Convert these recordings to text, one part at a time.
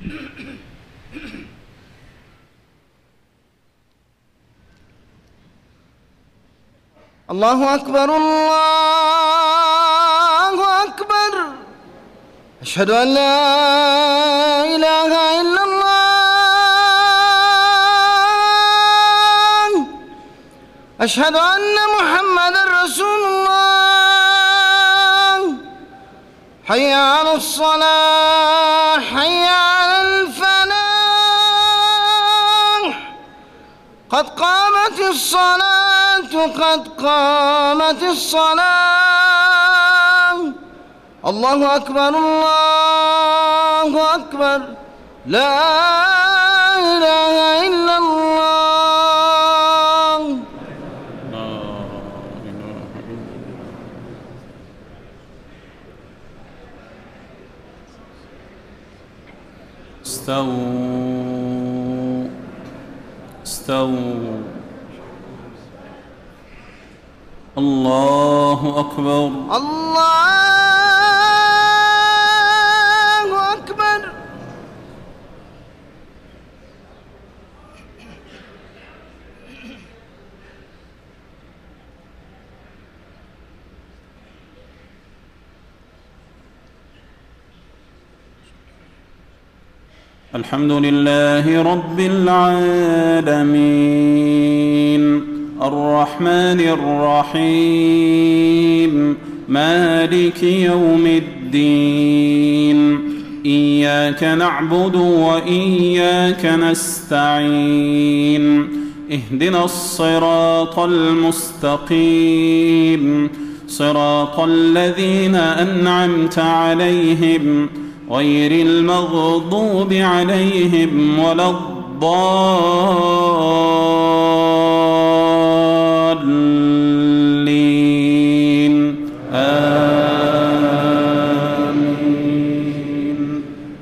الله أكبر الله أكبر. أشهد أن لا إله إلا الله. أشهد أن محمدًا رسول الله. حي على الصلاة، حي على الفلاح. قد قامت الصلاة، قد قامت الصلاة. الله أكبر الله أكبر. لا إله إلا الله. استووا استووا. الله أكبر الله أكبر. الحمد لله رب العالمين الرحمن الرحيم مالك يوم الدين. إياك نعبد وإياك نستعين. اهدنا الصراط المستقيم صراط الذين أنعمت عليهم غير المغضوب عليهم ولا الضالين. آمين.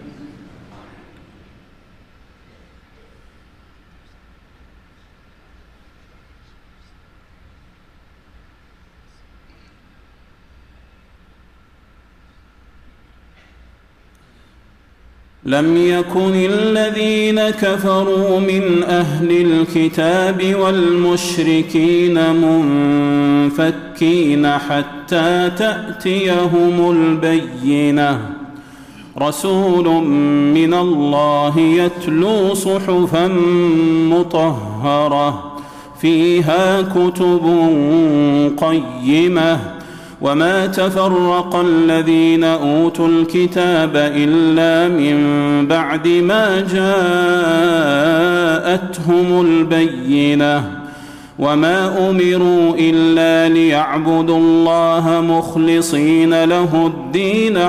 لم يكن الذين كفروا من أهل الكتاب والمشركين منفكين حتى تأتيهم البينة. رسول من الله يتلو صحفا مطهرة فيها كتب قيمة. وما تفرق الذين أوتوا الكتاب إلا من بعد ما جاءتهم البينة. وما أمروا إلا ليعبدوا الله مخلصين له الدين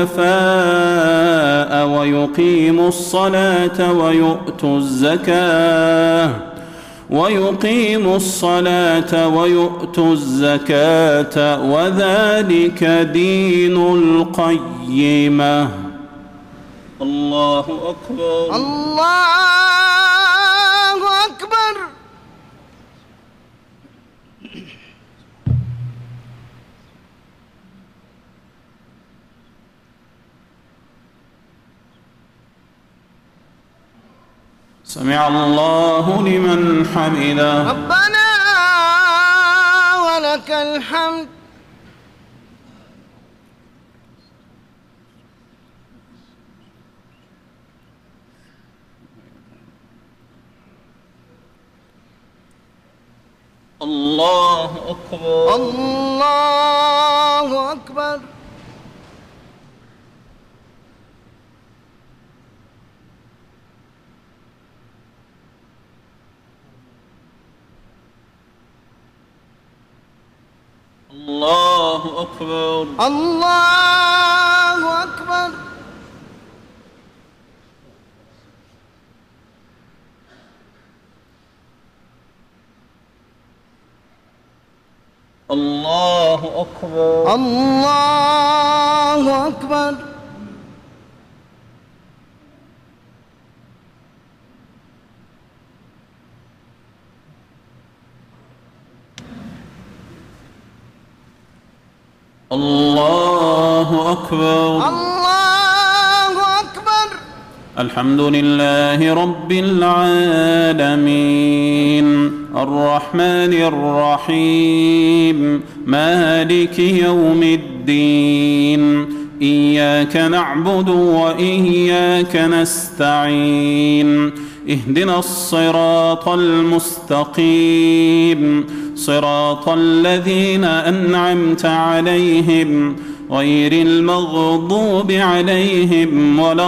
حنفاء ويقيموا الصلاة ويؤتوا الزكاة وذلك دين القيمة. الله أكبر الله أكبر. سمع الله لمن حمده. ربنا ولك الحمد. الله أكبر الله أكبر. الله أكبر الله أكبر. الله أكبر الله أكبر. الله أكبر الله أكبر. الحمد لله رب العالمين الرحمن الرحيم مالك يوم الدين إياك نعبد وإياك نستعين اهدنا الصراط المستقيم صراط الذين أنعمت عليهم غير المغضوب عليهم ولا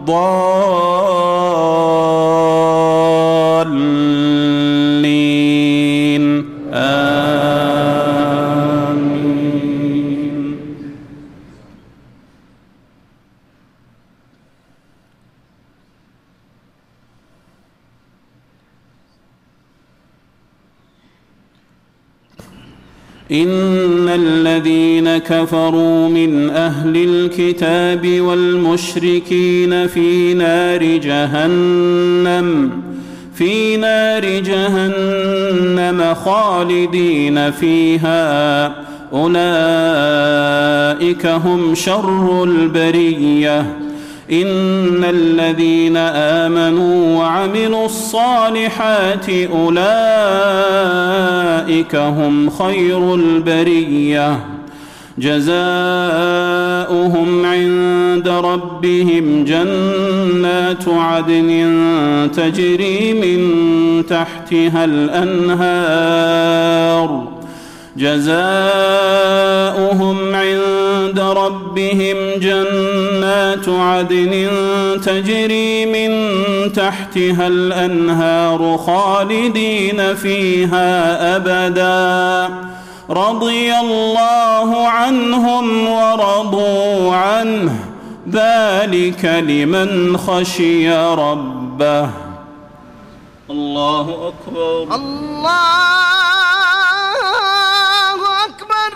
الضالين آمين. إن الذين كفروا من أهل الكتاب والمشركين في نار جهنم خالدين فيها أولئك هم شر البرية. إن الذين آمنوا وعملوا الصالحات أولئك هم خير البرية جزاؤهم عند ربهم جنات عدن تجري من تحتها الأنهار جزاؤهم عند ربهم جنات عدن تجري من تحتها الأنهار خالدين فيها أبدا رضي الله عنهم ورضوا عنه ذلك لمن خشي ربه. الله أكبر. الله أكبر.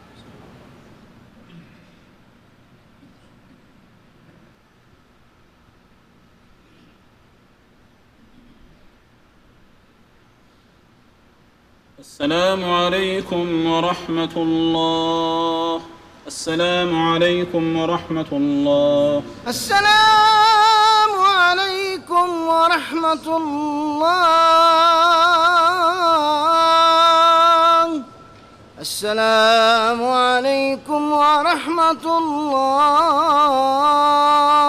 السلام عليكم ورحمة الله. السلام عليكم ورحمة الله. السلام عليكم ورحمة الله. السلام عليكم ورحمة الله.